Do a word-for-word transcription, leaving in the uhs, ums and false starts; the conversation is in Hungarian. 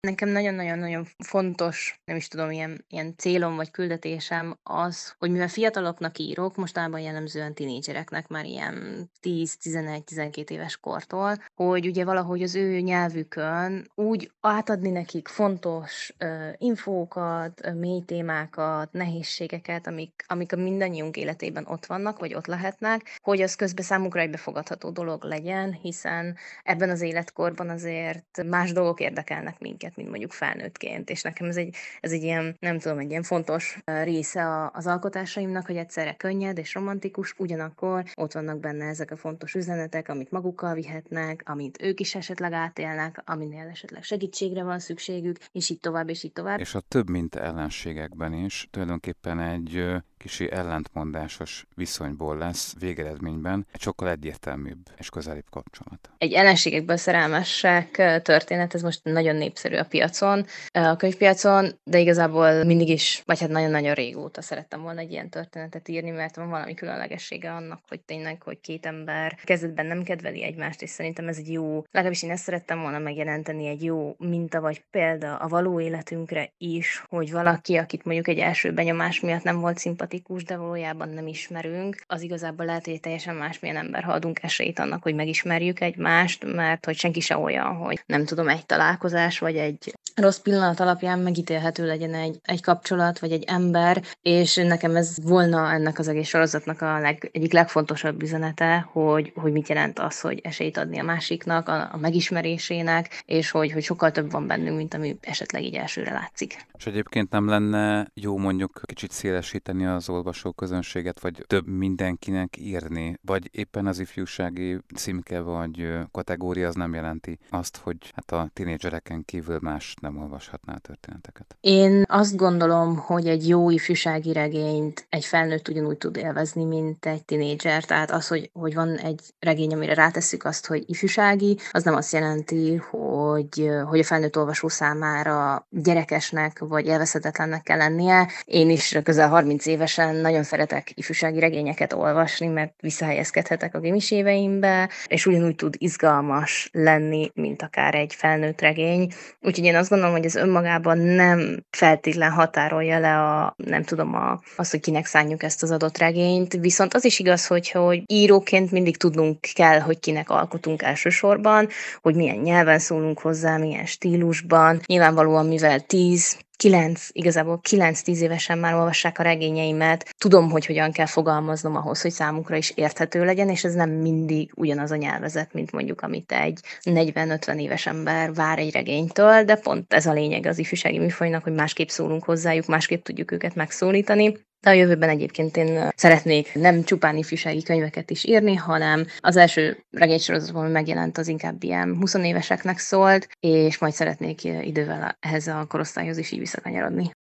Nekem nagyon-nagyon-nagyon fontos, nem is tudom, ilyen ilyen célom vagy küldetésem az, hogy mivel fiataloknak írok, mostában jellemzően tinédzsereknek már ilyen tíz tizenegy tizenkét éves kortól, hogy ugye valahogy az ő nyelvükön úgy átadni nekik fontos, ö, infókat, ö, mély témákat, nehézségeket, amik amik a mindannyiunk életében ott vannak, vagy ott lehetnek, hogy az közben számukra egy befogadható dolog legyen, hiszen ebben az életkorban azért más dolgok érdekelnek minket, mint mondjuk felnőttként, és nekem ez egy ez egy ilyen, nem tudom, egy ilyen fontos, ö, része a az alkotásaimnak, hogy egyszerre könnyed és romantikus, ugyanakkor ott vannak benne ezek a fontos üzenetek, amit magukkal vihetnek, amit ők is esetleg átélnek, aminél esetleg segítségre van szükségük, és így tovább, és így tovább. És a több mint ellenségekben is tulajdonképpen egy ö, kicsi ellentmondásos viszonyból lesz végeredményben egy sokkal egyértelműbb és közelibb kapcsolat. Egy ellenségekből szerelmesek ö, történet, ez most nagyon népszerű a piacon, ö, a könyvpiacon, de igazából mindig is, vagy hát nagyon-nagyon régóta szerettem volna egy ilyen történetet írni, mert van valami különlegessége annak, hogy tényleg, hogy két ember kezdetben nem kedveli egymást, és szerintem ez egy jó, legalábbis én ezt szerettem volna megjelenteni, egy jó minta vagy példa a való életünkre is, hogy valaki, akit mondjuk egy első benyomás miatt nem volt szimpatikus, de valójában nem ismerünk, az igazából lehet, hogy egy teljesen másmilyen ember, ha adunk esélyt annak, hogy megismerjük egymást, mert hogy senki se olyan, hogy nem tudom, egy találkozás vagy egy rossz pillanat alapján megítélhető legyen egy, egy kapcsolat vagy egy ember, és nekem ez volna ennek az egész sorozatnak a leg, egyik legfontosabb üzenete, hogy, hogy mit jelent az, hogy esélyt adni a másiknak, a, a megismerésének, és hogy, hogy sokkal több van bennünk, mint ami esetleg így elsőre látszik. És egyébként nem lenne jó mondjuk kicsit szélesíteni az olvasóközönséget, vagy több mindenkinek írni, vagy éppen az ifjúsági címke vagy ö, kategória az nem jelenti azt, hogy hát a tinédzsereken kívül más nem olvashatná a történeteket. Én azt gondolom, hogy egy jó ifjúsági regényt egy felnőtt ugyanúgy tud élvezni, mint egy tinédzser. Tehát az, hogy, hogy van egy regény, amire rátesszük azt, hogy ifjúsági, az nem azt jelenti, hogy, hogy a felnőtt olvasó számára gyerekesnek vagy élvezhetetlennek kell lennie. Én is közel harminc évesen nagyon szeretek ifjúsági regényeket olvasni, mert visszahelyezkedhetek a gimis éveimbe, és ugyanúgy tud izgalmas lenni, mint akár egy felnőtt regény. Úgyhogy én azt gondolom, hogy ez önmagában nem feltétlen határolja le a, nem tudom, a, azt, hogy kinek szánjuk ezt az adott regényt. Viszont az is igaz, hogy, hogy íróként mindig tudnunk kell, hogy kinek alkotunk elsősorban, hogy milyen nyelven szólunk hozzá, milyen stílusban. Nyilvánvalóan, mivel tíz kilenc, igazából kilenc-tíz évesen már olvassák a regényeimet. Tudom, hogy hogyan kell fogalmaznom ahhoz, hogy számukra is érthető legyen, és ez nem mindig ugyanaz a nyelvezet, mint mondjuk, amit egy negyven-ötven éves ember vár egy regénytől, de pont ez a lényeg az ifjúsági műfajnak, hogy másképp szólunk hozzájuk, másképp tudjuk őket megszólítani. De a jövőben egyébként én szeretnék nem csupán ifjúsági könyveket is írni, hanem az első regénysorozatom, ami megjelent, az inkább ilyen húsz éveseknek szólt, és majd szeretnék idővel ehhez a korosztályhoz is így visszakanyarodni.